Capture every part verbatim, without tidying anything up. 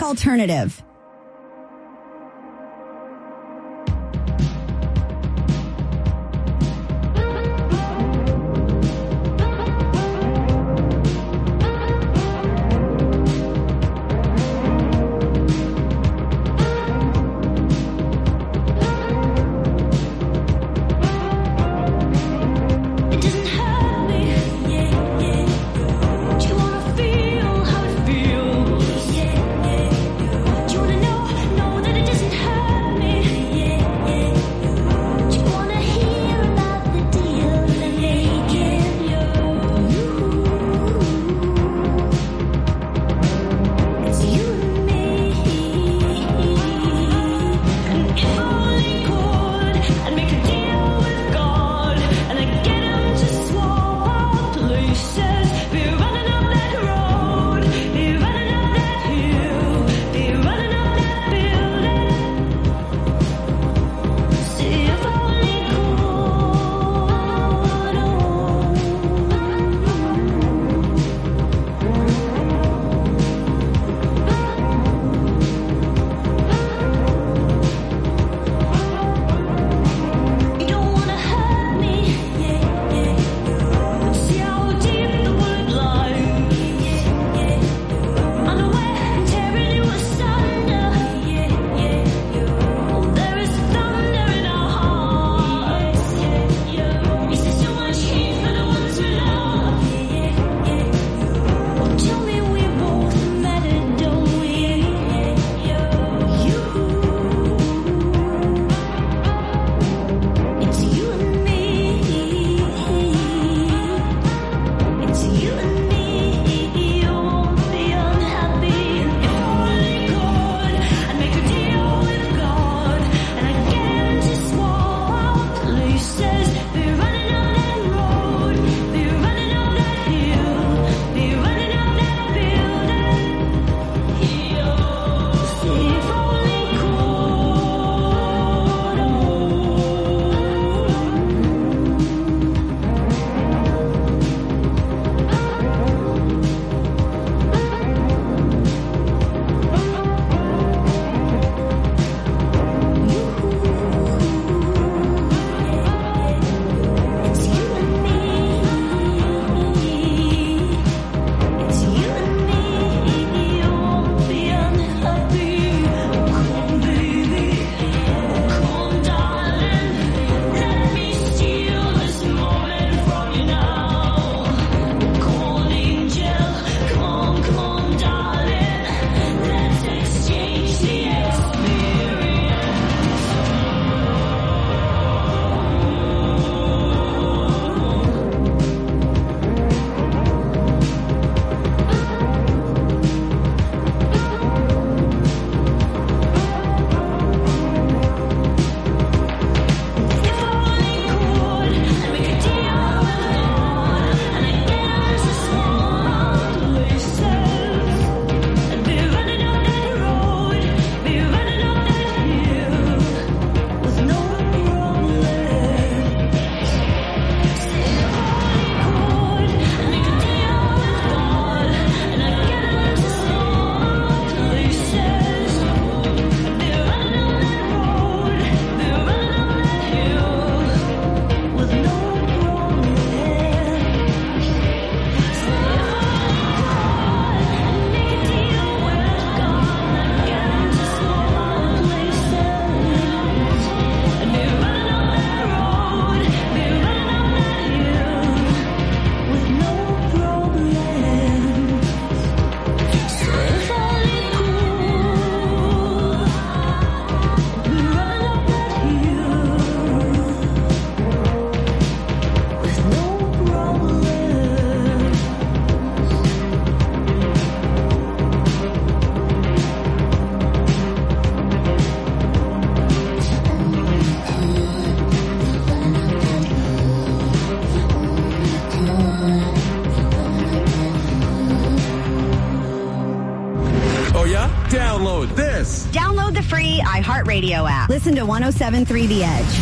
Rock Alternative. Download this. Download the free iHeartRadio app. Listen to one oh seven point three The Edge.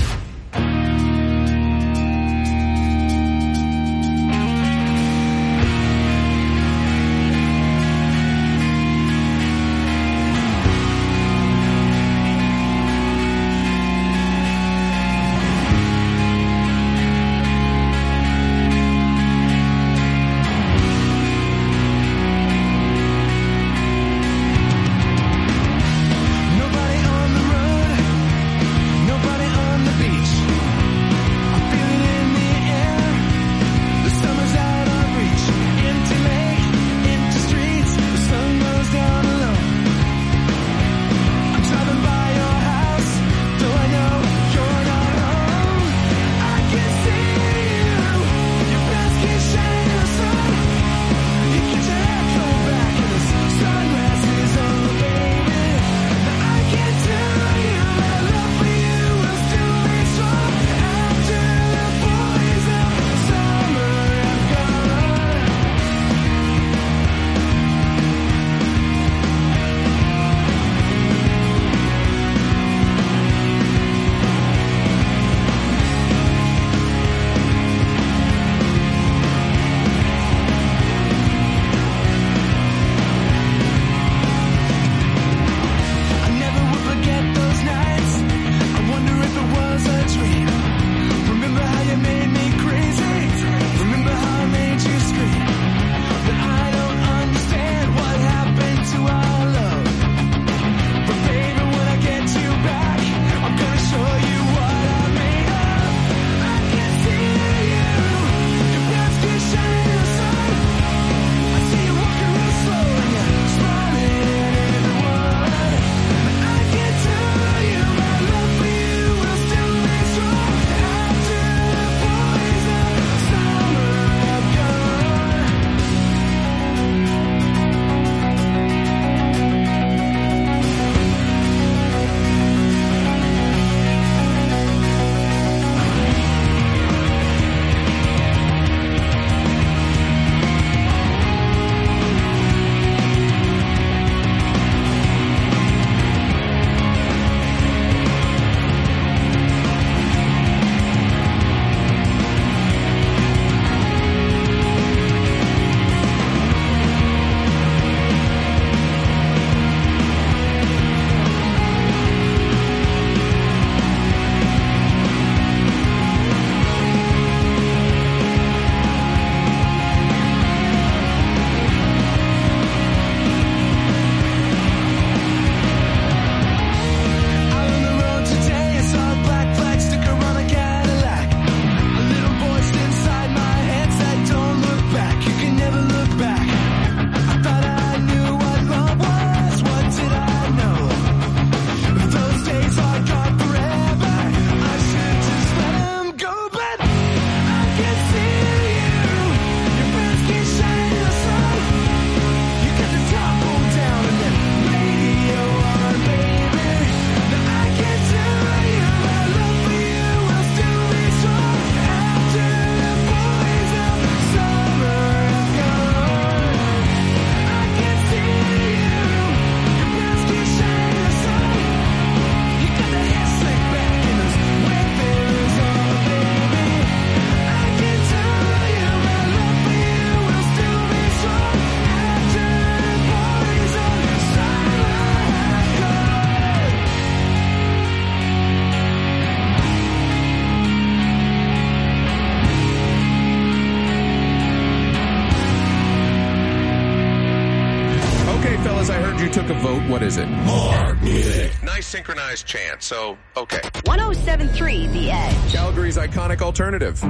What is it? More music. Nice synchronized chant, so, okay. one oh seven point three The Edge. Calgary's iconic alternative.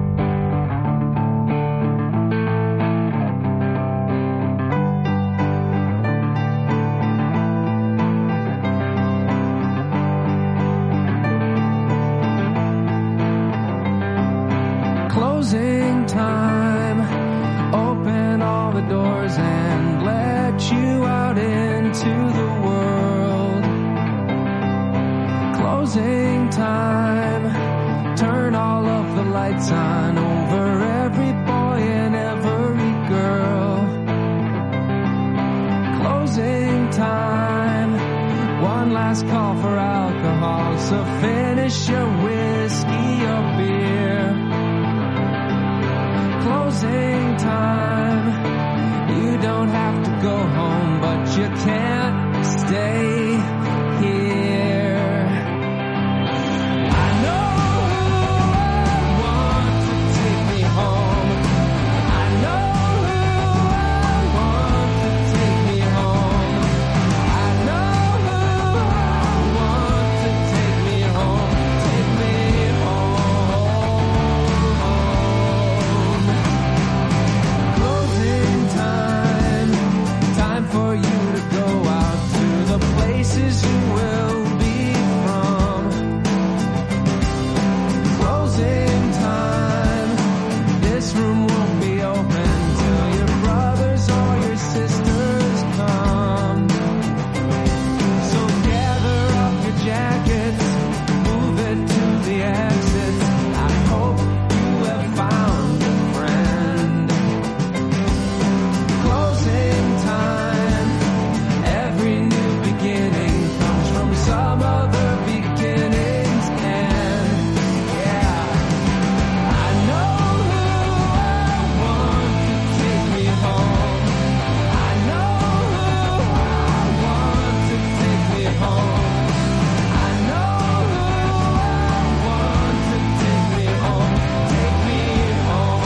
Closing time. Open all the doors and let you out into the world. Closing time. Turn all of the lights on over every boy and every girl. Closing time. One last call for alcohol, so finish your whiskey or beer. Closing time. You don't have to go home, but you can't stay here. I know who I want to take me home. I know who I want to take me home. I know who I want to take me home. Take me home. Closing time. Time for you to go out to the places you will be from. Closing time. This room won't be open till your brothers or your sisters come. So gather up your jackets, move it to the exits. I hope you have found a friend. Closing time. Every new beginning comes from some other beginning's end. Yeah. I know who I want to take me home. I know who I want to take me home. I know who I want to take me home. Take me home.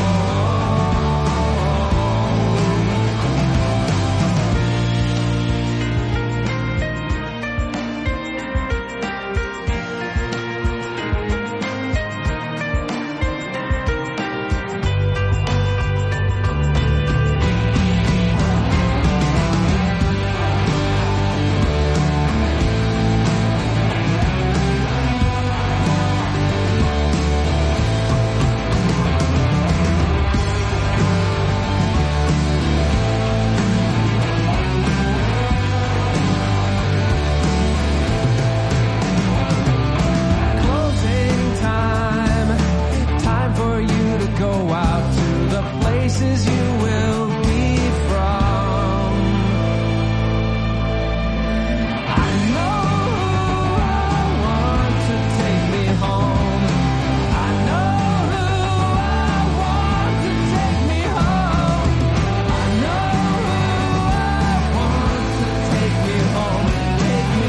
Closing time. Time for you to go out to the places you will be from. I know who I want to take me home. I know who I want to take me home. I know who I want to take me home. Take me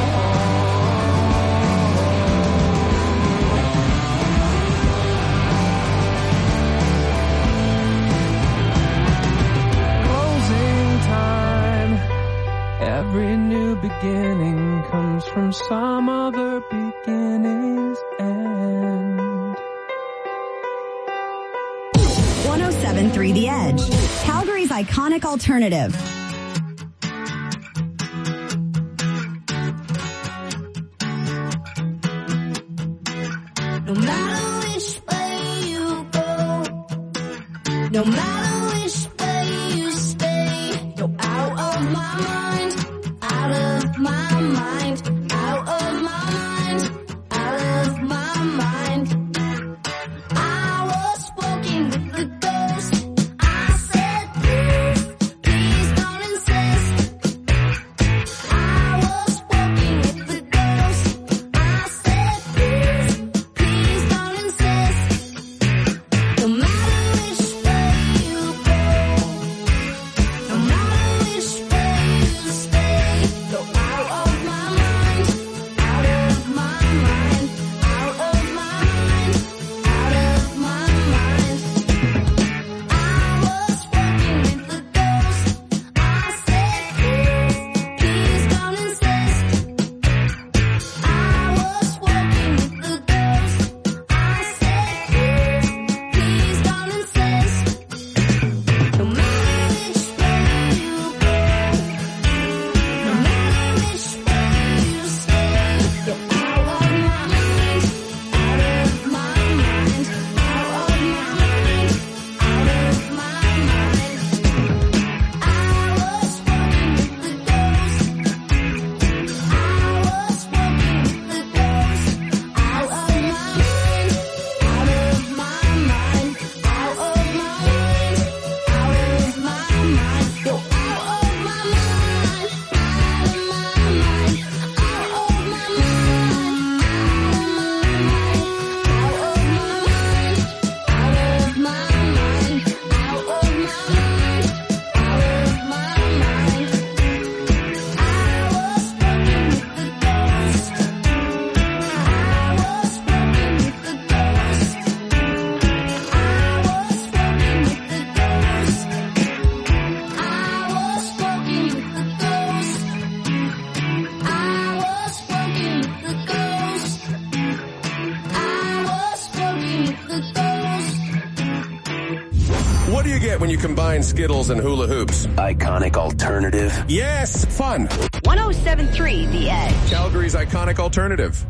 Closing time. Every new beginning comes from some other beginning's end. one oh seven point three The Edge. Calgary's iconic alternative. No matter which way you go, no matter which way you stay, you're out of my mind, out of my mind, out of my mind, out of my mind. I was walking with the ghost. I said, please, please don't insist. I was walking with the ghost. I said, please, please don't insist. No matter which way you you get when you combine Skittles and hula hoops? Iconic alternative. Yes, fun. one oh seven point three The Edge. Calgary's iconic alternative.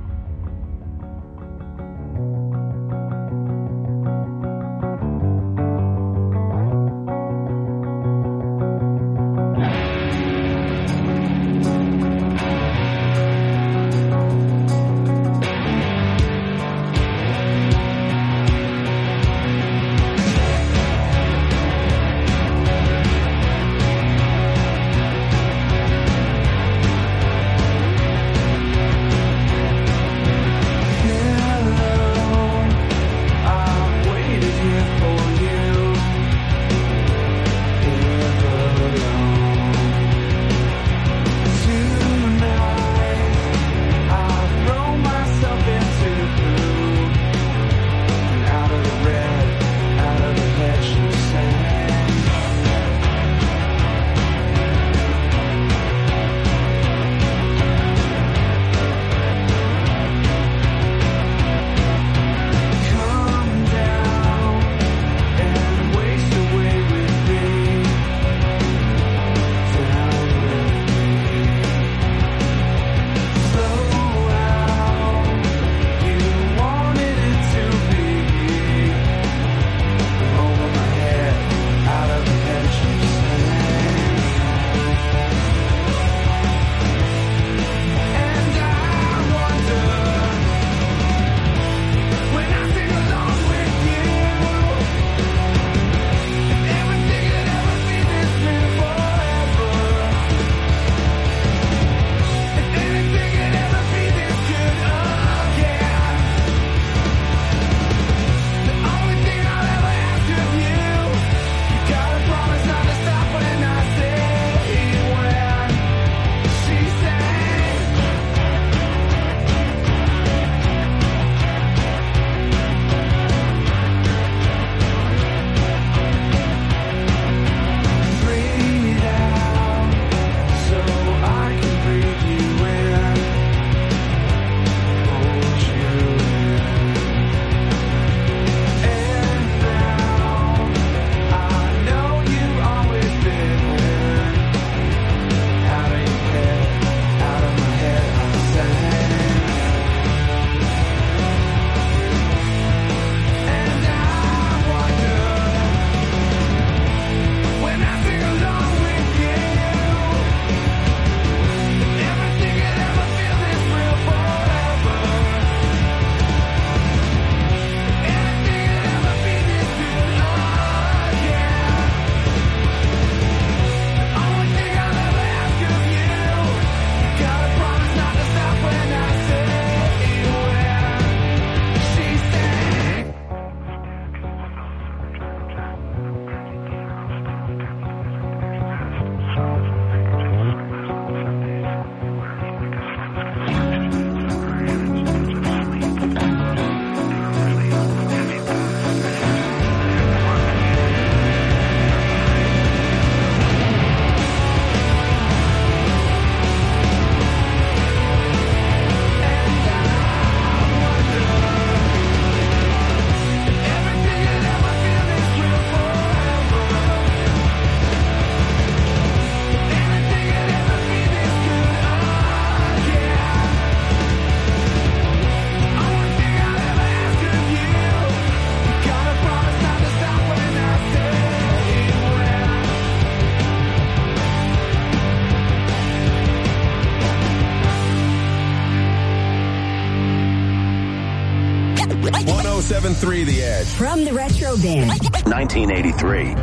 one oh seven point three The Edge. From the Retro Bin. nineteen eighty-three.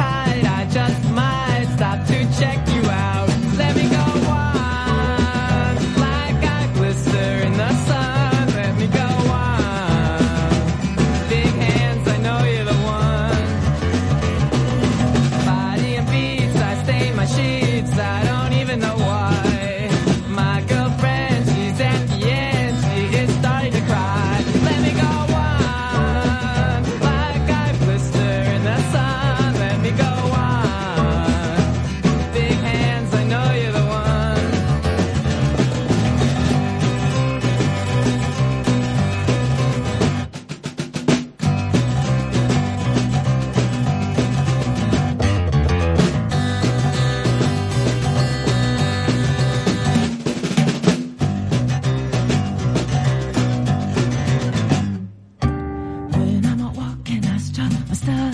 Check you out. Let me go on.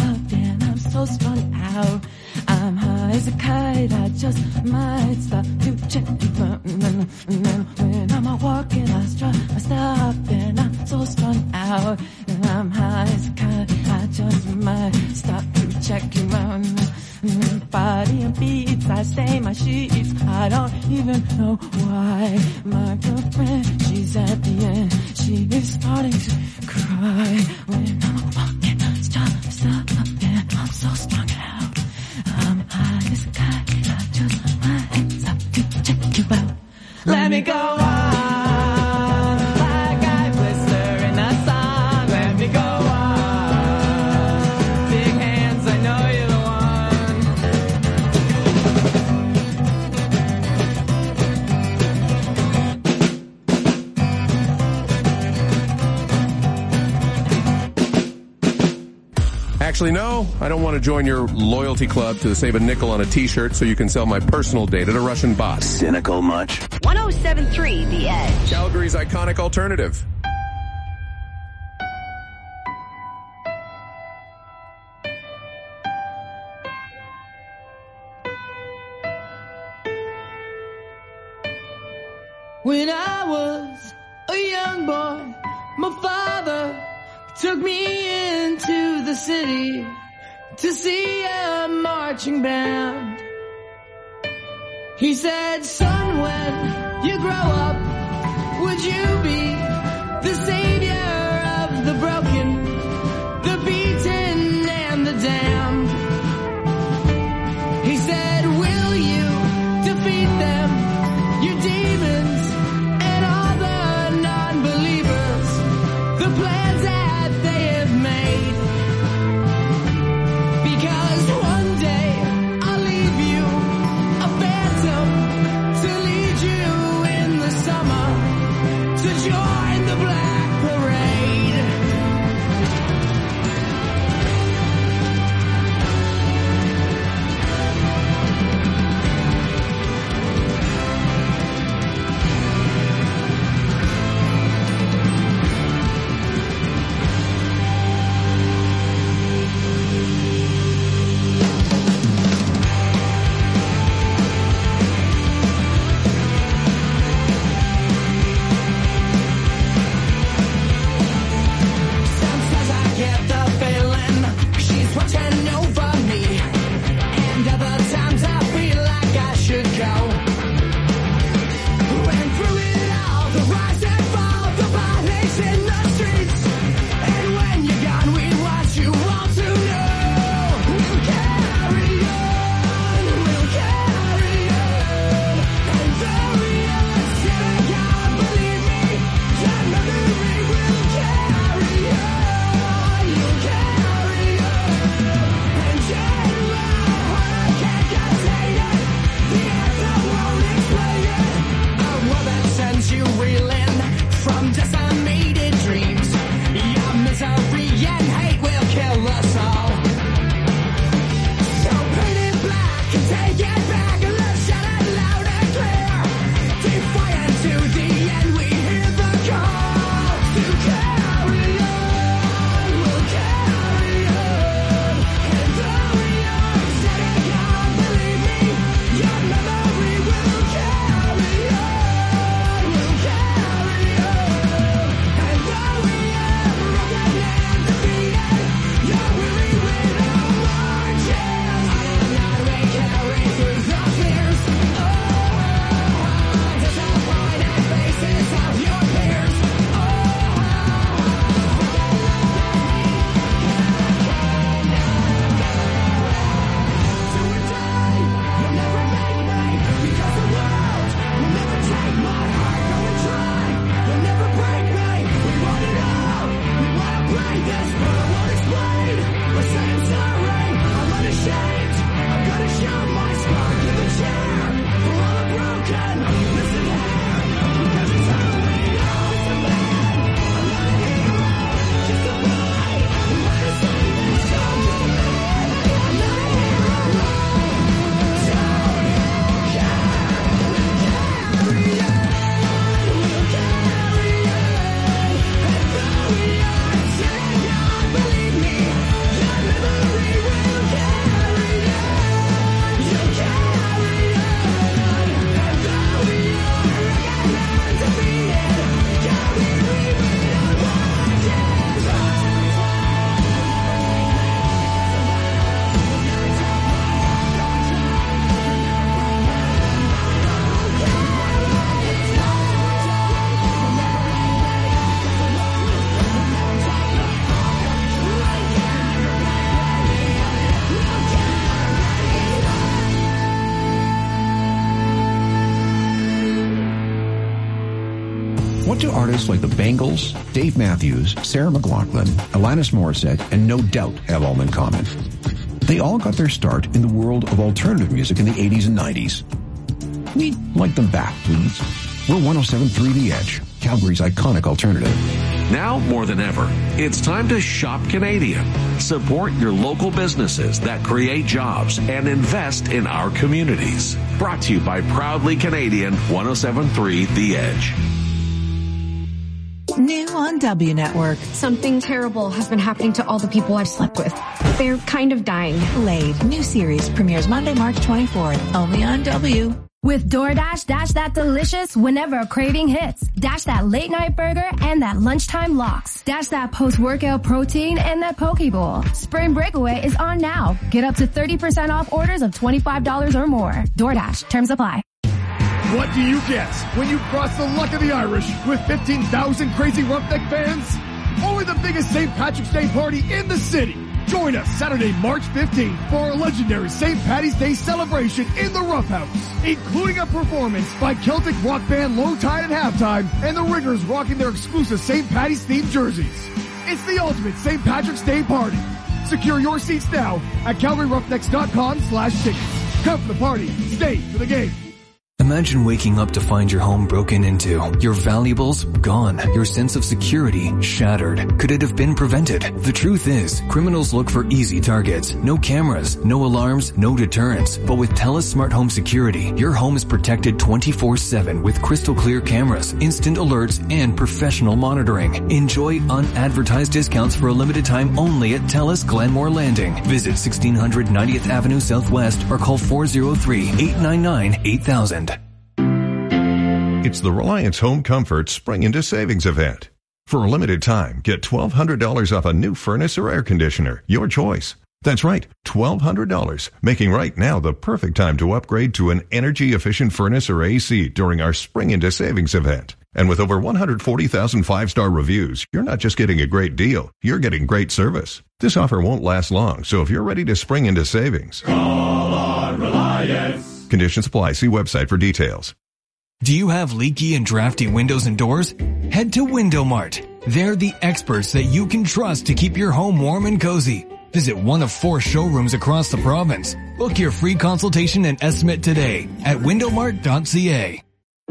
stop and I'm so strung out. I'm high as a kite, I just might stop to check. When I'm walking, I stop, I stop and I'm so strung out. And I'm high as a kite, I just might stop to check you out. Body and beats, I say my sheets, I don't even know why. My girlfriend, she's at the end, she is starting to cry. When I'm walking, stop, stop, and I'm so strung out. I'm high as a kite, I just might stop to check you out. Let me go on, like I blister in a song. Let me go on, big hands, I know you're the Actually, no, I don't want to join your loyalty club to save a nickel on a t-shirt so you can sell my personal data to Russian bots. Cynical much? one oh seven point three The Edge. Calgary's iconic alternative. When I was a young boy, my father took me into the city to see a marching band. He said, son, when you grow up, would you be the savior of the broken, the beaten, and the damned? He said, will you defeat them, your demons, and all the non-believers, the plans that they have made? Because one day I'll leave you a phantom to lead you in the summer to join the black artists like the Bangles, Dave Matthews, Sarah McLachlan, Alanis Morissette, and No Doubt have all in common. They all got their start in the world of alternative music in the eighties and nineties. We'd like them back, please. We're one oh seven point three The Edge, Calgary's iconic alternative. Now more than ever, it's time to shop Canadian. Support your local businesses that create jobs and invest in our communities. Brought to you by Proudly Canadian, one oh seven point three The Edge. New on W Network. Something terrible has been happening to all the people I've slept with. They're kind of dying. Laid. New series premieres Monday, March twenty-fourth. Only on W. With DoorDash, dash that delicious whenever a craving hits. Dash that late night burger and that lunchtime lox. Dash that post-workout protein and that poke bowl. Spring Breakaway is on now. Get up to thirty percent off orders of twenty-five dollars or more. DoorDash. Terms apply. What do you get when you cross the luck of the Irish with fifteen thousand crazy Roughneck fans? Only the biggest Saint Patrick's Day party in the city. Join us Saturday, March fifteenth for our legendary Saint Paddy's Day celebration in the Rough House, including a performance by Celtic rock band Low Tide at halftime and the Riggers rocking their exclusive Saint Paddy's themed jerseys. It's the ultimate Saint Patrick's Day party. Secure your seats now at calgary roughnecks dot com slash tickets. Come for the party, stay for the game. Imagine waking up to find your home broken into, your valuables gone, your sense of security shattered. Could it have been prevented? The truth is, criminals look for easy targets. No cameras, no alarms, no deterrents. But with TELUS Smart Home Security, your home is protected twenty-four seven with crystal clear cameras, instant alerts, and professional monitoring. Enjoy unadvertised discounts for a limited time only at TELUS Glenmore Landing. Visit sixteen hundred ninetieth Avenue Southwest or call four oh three, eight nine nine, eight thousand. It's the Reliance Home Comfort Spring into Savings event. For a limited time, get twelve hundred dollars off a new furnace or air conditioner, your choice. That's right, twelve hundred dollars, making right now the perfect time to upgrade to an energy-efficient furnace or A C during our Spring into Savings event. And with over one hundred forty thousand five-star reviews, you're not just getting a great deal, you're getting great service. This offer won't last long, so if you're ready to spring into savings, call on Reliance. Conditions apply. See website for details. Do you have leaky and drafty windows and doors? Head to Window Mart. They're the experts that you can trust to keep your home warm and cozy. Visit one of four showrooms across the province. Book your free consultation and estimate today at window mart dot c a.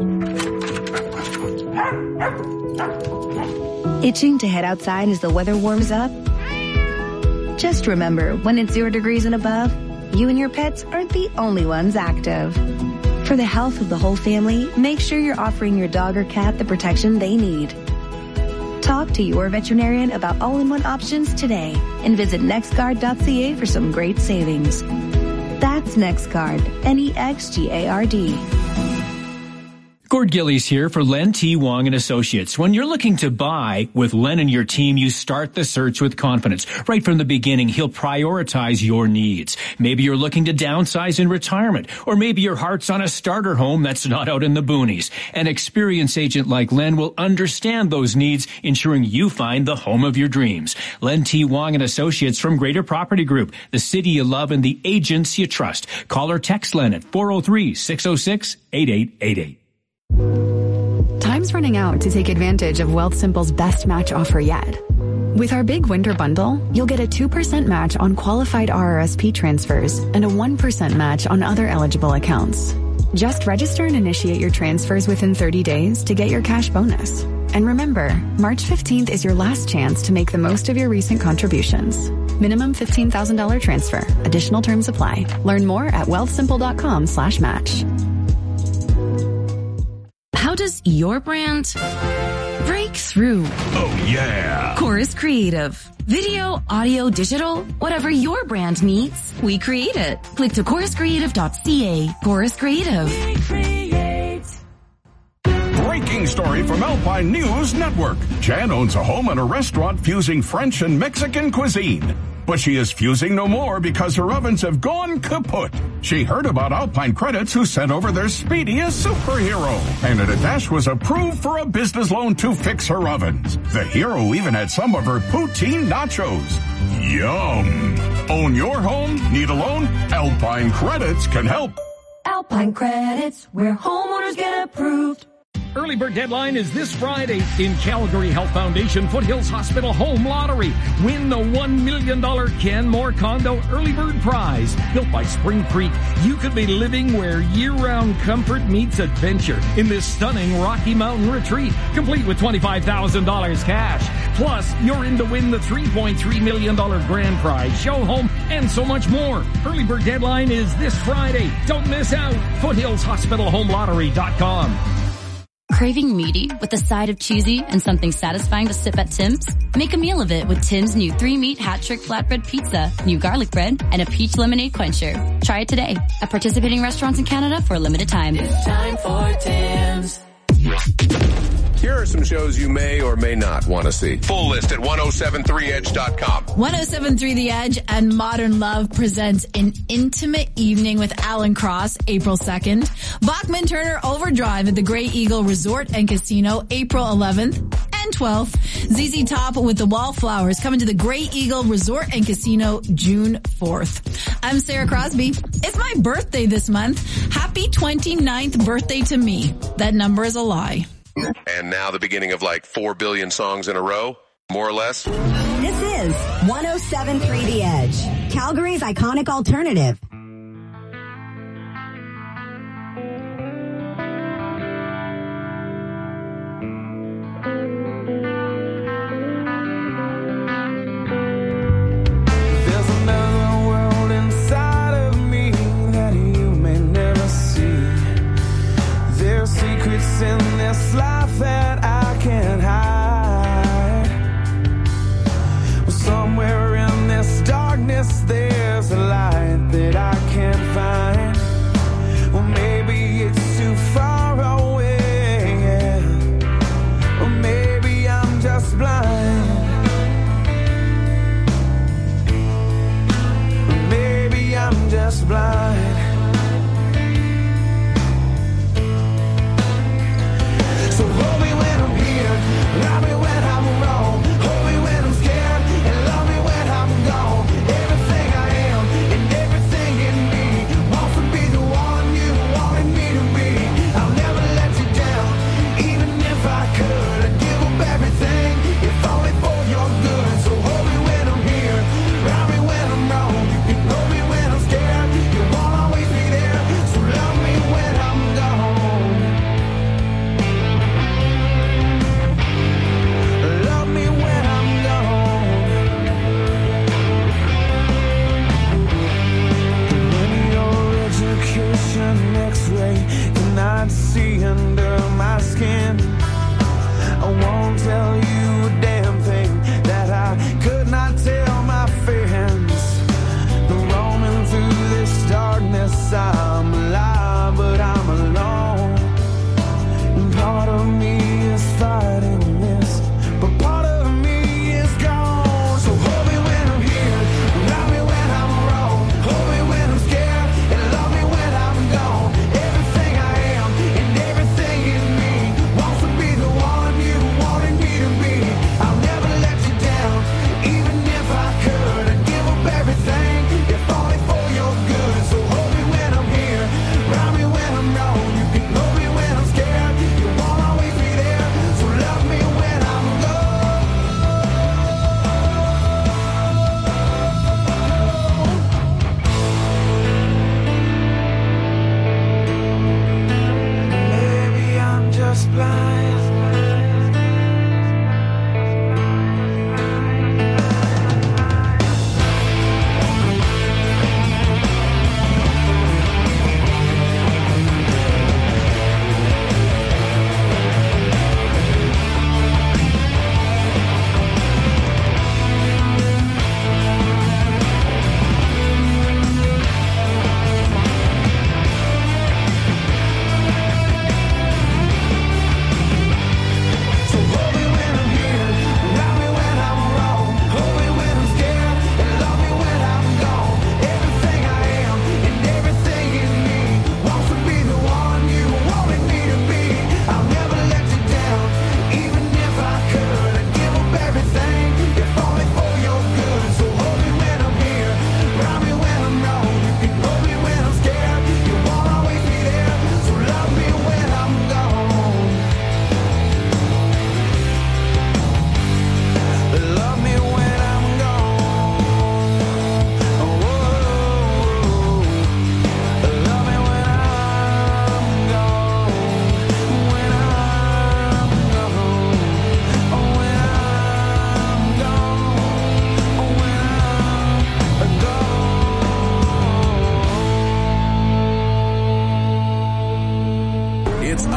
Itching to head outside as the weather warms up? Just remember, when it's zero degrees and above, you and your pets aren't the only ones active. For the health of the whole family, make sure you're offering your dog or cat the protection they need. Talk to your veterinarian about all-in-one options today and visit next guard dot c a for some great savings. That's NextGuard, N E X G A R D. Gord Gillies here for Len T. Wong and Associates. When you're looking to buy with Len and your team, you start the search with confidence. Right from the beginning, he'll prioritize your needs. Maybe you're looking to downsize in retirement, or maybe your heart's on a starter home that's not out in the boonies. An experienced agent like Len will understand those needs, ensuring you find the home of your dreams. Len T. Wong and Associates from Greater Property Group, the city you love and the agents you trust. Call or text Len at four oh three, six oh six, eight eight eight eight. Time's running out to take advantage of Wealthsimple's best match offer yet. With our big winter bundle, you'll get a two percent match on qualified R R S P transfers and a one percent match on other eligible accounts. Just register and initiate your transfers within thirty days to get your cash bonus. And remember, March fifteenth is your last chance to make the most of your recent contributions. Minimum fifteen thousand dollars transfer. Additional terms apply. Learn more at wealthsimple.com slash match. How does your brand break through? Oh, yeah. Chorus Creative. Video, audio, digital, whatever your brand needs, we create it. Click to chorus creative dot c a. Chorus Creative. We create. Breaking story from Alpine News Network. Jan owns a home and a restaurant fusing French and Mexican cuisine. But she is fusing no more because her ovens have gone kaput. She heard about Alpine Credits, who sent over their speediest superhero. And at a dash was approved for a business loan to fix her ovens. The hero even had some of her poutine nachos. Yum. Own your home? Need a loan? Alpine Credits can help. Alpine Credits, where homeowners get approved. Early bird deadline is this Friday in Calgary Health Foundation Foothills Hospital Home Lottery. Win the one million dollars Ken Moore Condo Early Bird Prize. Built by Spring Creek, you could be living where year-round comfort meets adventure in this stunning Rocky Mountain retreat, complete with twenty-five thousand dollars cash. Plus, you're in to win the three point three million dollars grand prize, show home, and so much more. Early bird deadline is this Friday. Don't miss out. foothills hospital home lottery dot com. Craving meaty with a side of cheesy and something satisfying to sip at Tim's? Make a meal of it with Tim's new three-meat hat-trick flatbread pizza, new garlic bread, and a peach lemonade quencher. Try it today at participating restaurants in Canada for a limited time. It's time for Tim's. Here are some shows you may or may not want to see. Full list at ten seventy-three edge dot com. ten seventy-three The Edge and Modern Love presents An Intimate Evening with Alan Cross, April second. Bachman Turner Overdrive at the Grey Eagle Resort and Casino, April eleventh and twelfth. Z Z Top with the Wallflowers coming to the Grey Eagle Resort and Casino, June fourth. I'm Sarah Crosby. It's my birthday this month. Happy twenty-ninth birthday to me. That number is a lie. And now the beginning of like four billion songs in a row, more or less. This is ten seventy-three The Edge, Calgary's iconic alternative. There's another world inside of me that you may never see. There's secrets in this life that I can't hide. Well, somewhere in this darkness there's a light that I can't find. Well, maybe it's too far away, yeah. Or maybe I'm just blind. Or maybe I'm just blind. So hold me when I'm here, love me when I'm wrong. Hold me when I'm scared, and love me when I'm gone. Everything I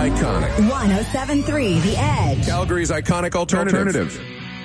iconic. one oh seven point three The Edge. Calgary's iconic alternative. Alternative.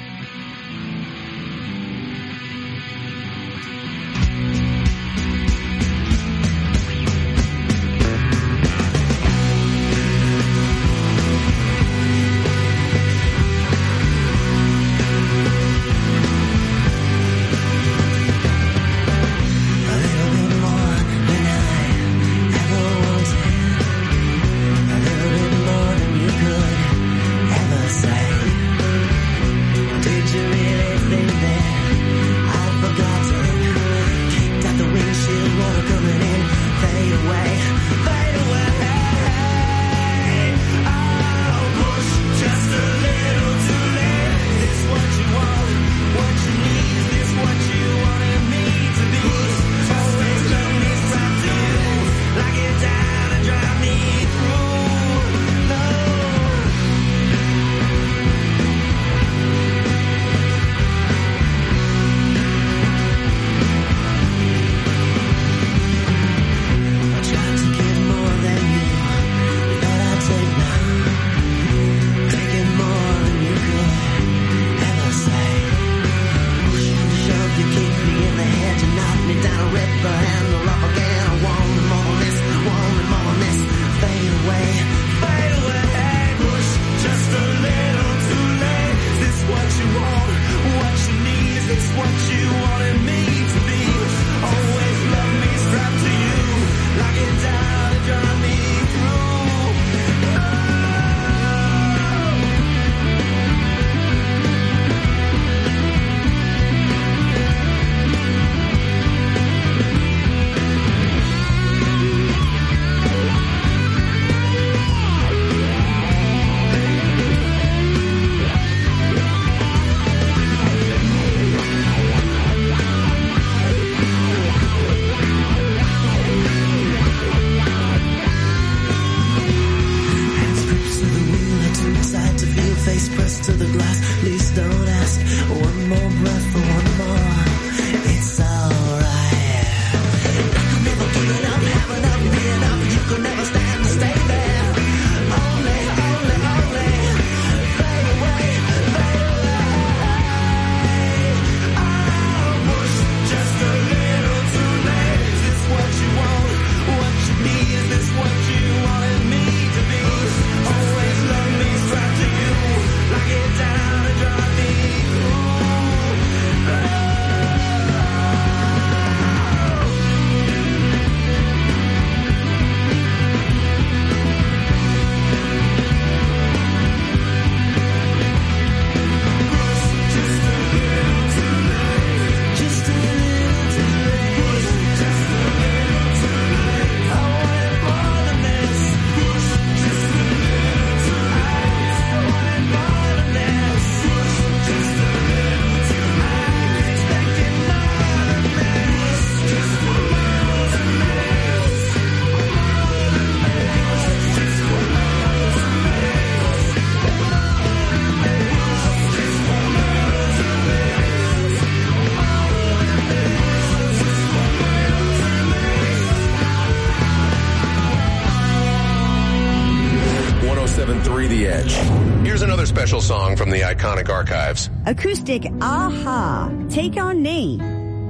The Edge. Here's another special song from the iconic archives. Acoustic Aha. Take on Me.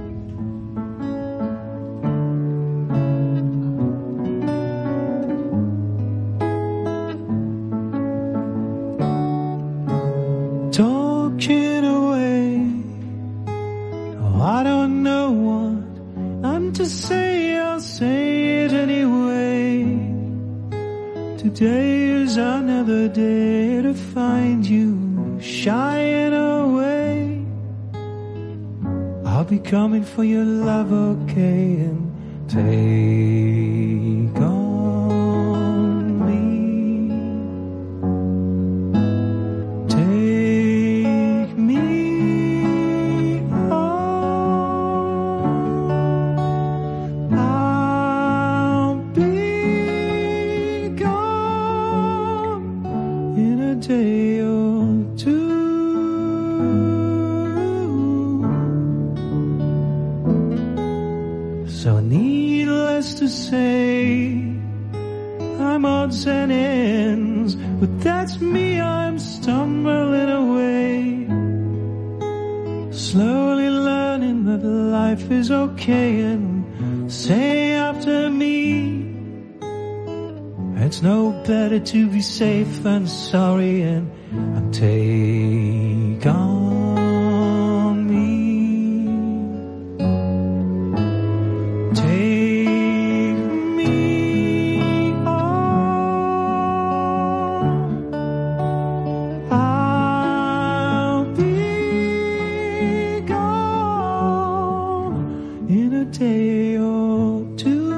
Talking away. Oh, I don't know what I'm to say. I'll say it anyway. Today is another day to find you shying away. I'll be coming for your love, okay, and take on me. Take me on. I'll be gone in a day or two. So needless to say, time, odds and ends. But that's me, I'm stumbling away, slowly learning that life is okay. And say after me, it's no better to be safe than sorry. And, and take on me, take me on. I'll be gone in a day or two.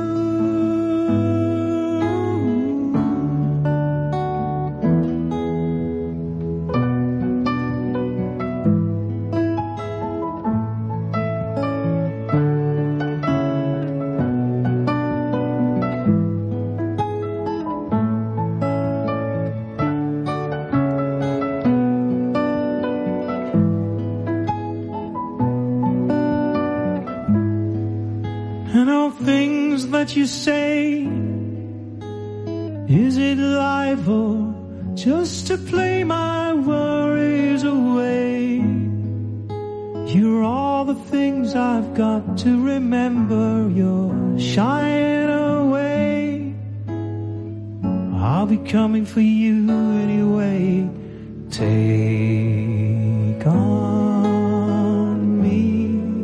And all things that you say, is it life or just to play my worries away? You're all the things I've got to remember. You're shying away. I'll be coming for you anyway. Take on me.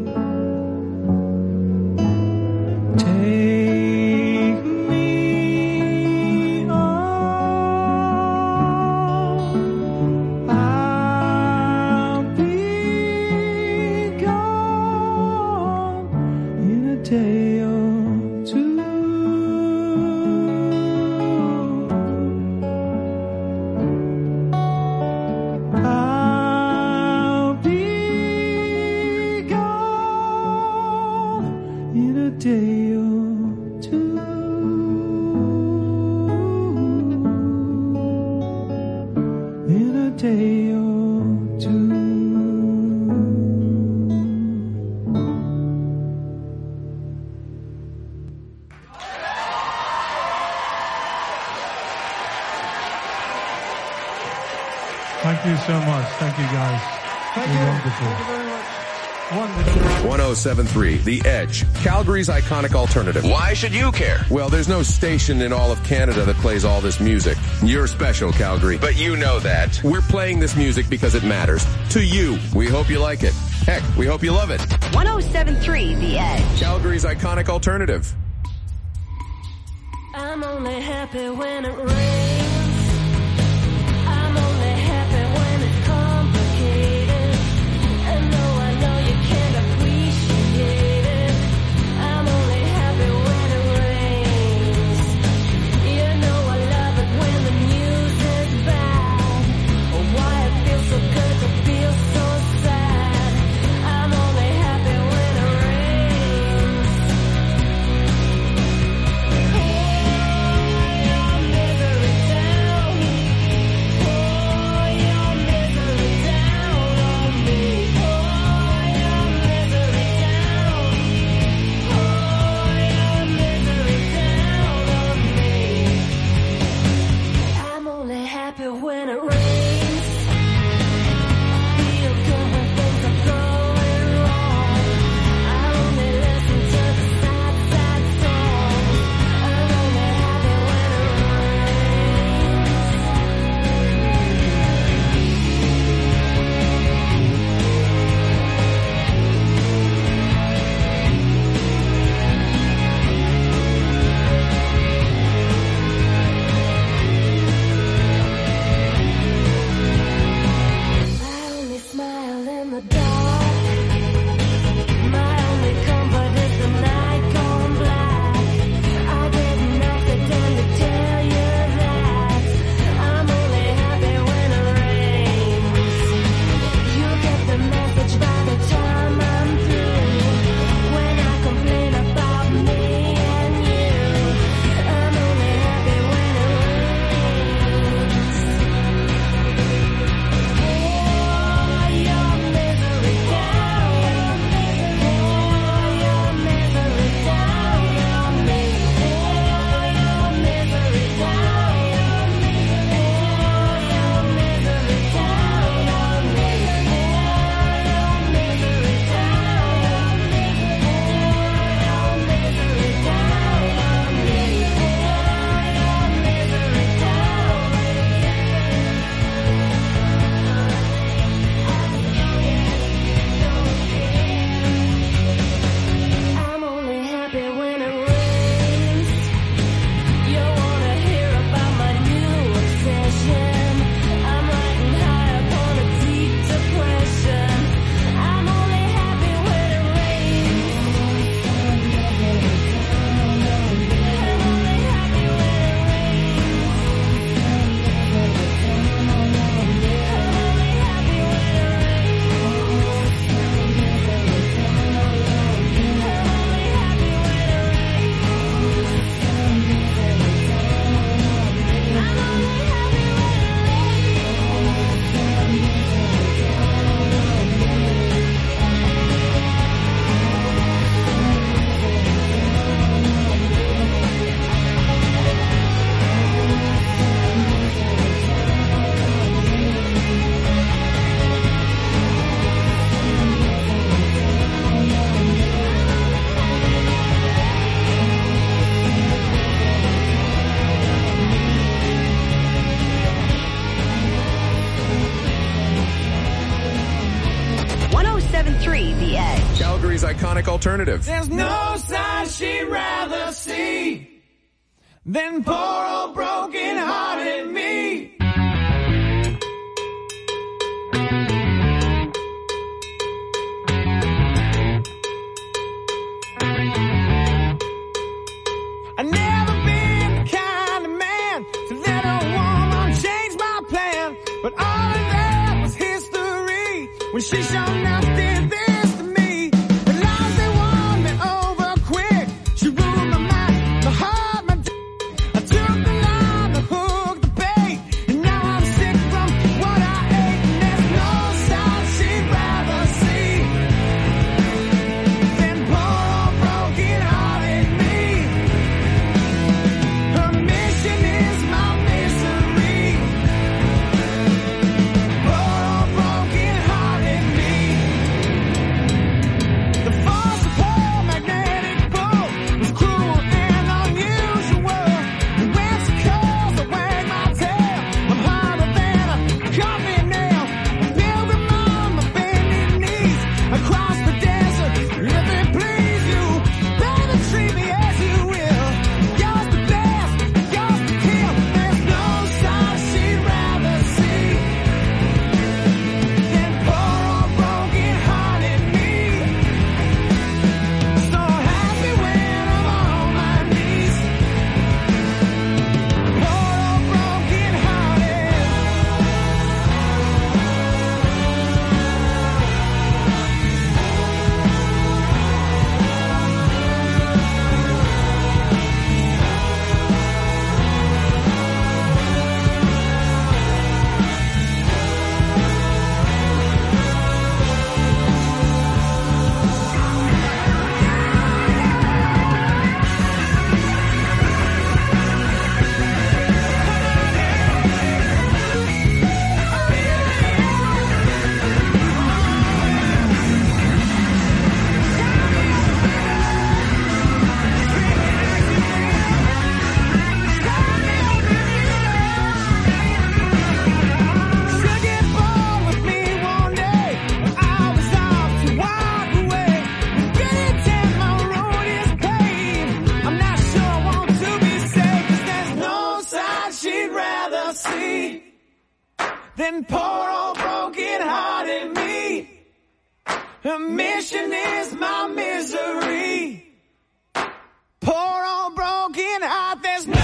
Take me on. I'll be gone in a day or two. I'll be gone in a day or two. In a day or two. Thank you so much. Thank you, guys. Thank You're you. wonderful. Thank you very much. Wonderful. one oh seven point three The Edge, Calgary's iconic alternative. Why should you care? Well, there's no station in all of Canada that plays all this music. You're special, Calgary. But you know that. We're playing this music because it matters. To you. We hope you like it. Heck, we hope you love it. one oh seven point three The Edge. Calgary's iconic alternative. I'm only happy when it rains. I'm only happy when it's complicated. And though I know you can't appreciate it, I'm only happy when it rains. You know I love it when the music's bad. Oh, why it feels so good to feel so sad. I'm only happy when it rains. Your misery iconic alternative. There's no sign she'd rather see than poor old broken-hearted me. I never been the kind of man to let a woman change my plan, but all of that was history when she showed enough did this to me. The lies they won me over quick. She ruled my mind, my heart, my d- I took the line, the hook, the bait, and now I'm sick from what I ate. And there's no sign she'd rather see than poor old broken-hearted me. Her mission is my misery. Poor old broken-hearted me. The force of her magnetic pull was cruel and unusual. And when she calls, I wag my tail. I'm harder than a coffee nail. A pilgrim on my bending knees across the desert. If it please you, baby, treat me as you will. Yours the best, yours the kill. There's no sign she'd rather see than poor old broken-hearted me. So happy when I'm on my knees. Poor old broken-hearted. She'll get bored with me one day. I was off to walk away. Getting ten, my road is paved. I'm not sure I want to be saved, 'cause there's no sign she'd rather see than poor old broken-hearted me. Her mission is my misery. Poor old broken heart, there's no